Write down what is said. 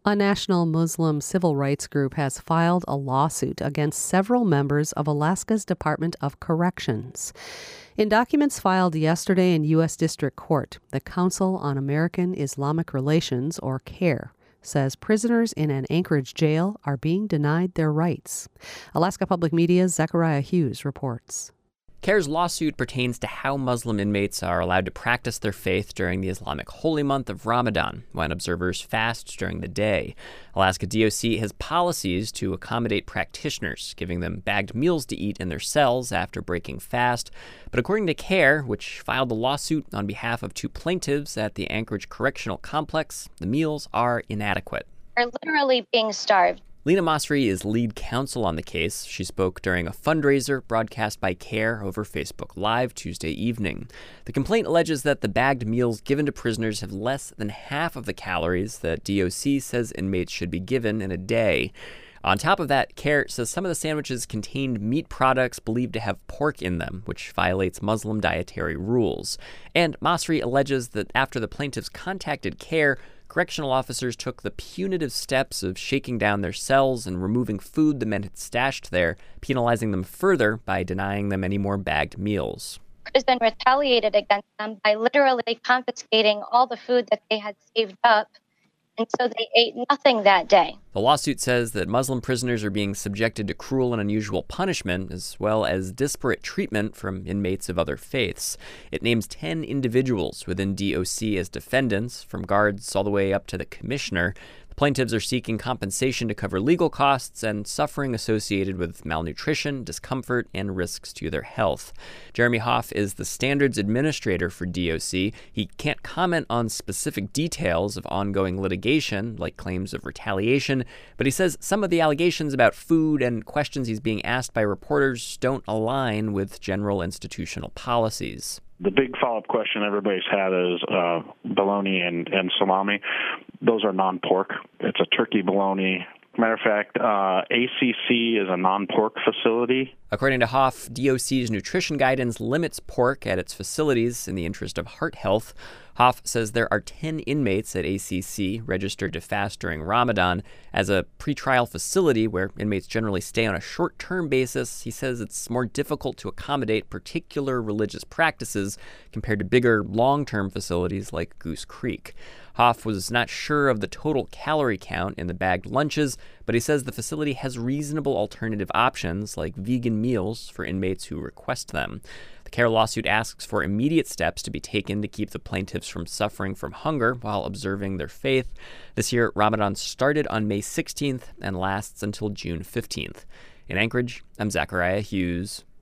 A national Muslim civil rights group has filed a lawsuit against several members of Alaska's Department of Corrections. In documents filed yesterday in U.S. District Court, the Council on American Islamic Relations, or CAIR, says prisoners in an Anchorage jail are being denied their rights. Alaska Public Media's Zechariah Hughes reports. CAIR's lawsuit pertains to how Muslim inmates are allowed to practice their faith during the Islamic holy month of Ramadan, when observers fast during the day. Alaska DOC has policies to accommodate practitioners, giving them bagged meals to eat in their cells after breaking fast. But according to CAIR, which filed the lawsuit on behalf of two plaintiffs at the Anchorage Correctional Complex, the meals are inadequate. They're literally being starved. Lena Masri is lead counsel on the case. She spoke during a fundraiser broadcast by CAIR over Facebook Live Tuesday evening. The complaint alleges that the bagged meals given to prisoners have less than half of the calories that DOC says inmates should be given in a day. On top of that, CAIR says some of the sandwiches contained meat products believed to have pork in them, which violates Muslim dietary rules. And Masri alleges that after the plaintiffs contacted CAIR, correctional officers took the punitive steps of shaking down their cells and removing food the men had stashed there, penalizing them further by denying them any more bagged meals. Prison retaliated against them by literally confiscating all the food that they had saved up, and so they ate nothing that day. The lawsuit says that Muslim prisoners are being subjected to cruel and unusual punishment, as well as disparate treatment from inmates of other faiths. It names 10 individuals within DOC as defendants, from guards all the way up to the commissioner. The plaintiffs are seeking compensation to cover legal costs and suffering associated with malnutrition, discomfort, and risks to their health. Jeremy Hoff is the standards administrator for DOC. He can't comment on specific details of ongoing litigation, like claims of retaliation, but he says some of the allegations about food and questions he's being asked by reporters don't align with general institutional policies. The big follow-up question everybody's had is bologna and salami. Those are non-pork. It's a turkey bologna. Matter of fact, ACC is a non-pork facility. According to Hoff, DOC's nutrition guidance limits pork at its facilities in the interest of heart health. Hoff says there are 10 inmates at ACC registered to fast during Ramadan. As a pretrial facility where inmates generally stay on a short-term basis, he says it's more difficult to accommodate particular religious practices compared to bigger, long-term facilities like Goose Creek. Hoff was not sure of the total calorie count in the bagged lunches, but he says the facility has reasonable alternative options like vegan meals for inmates who request them. The CAIR lawsuit asks for immediate steps to be taken to keep the plaintiffs from suffering from hunger while observing their faith. This year, Ramadan started on May 16th and lasts until June 15th. In Anchorage, I'm Zechariah Hughes.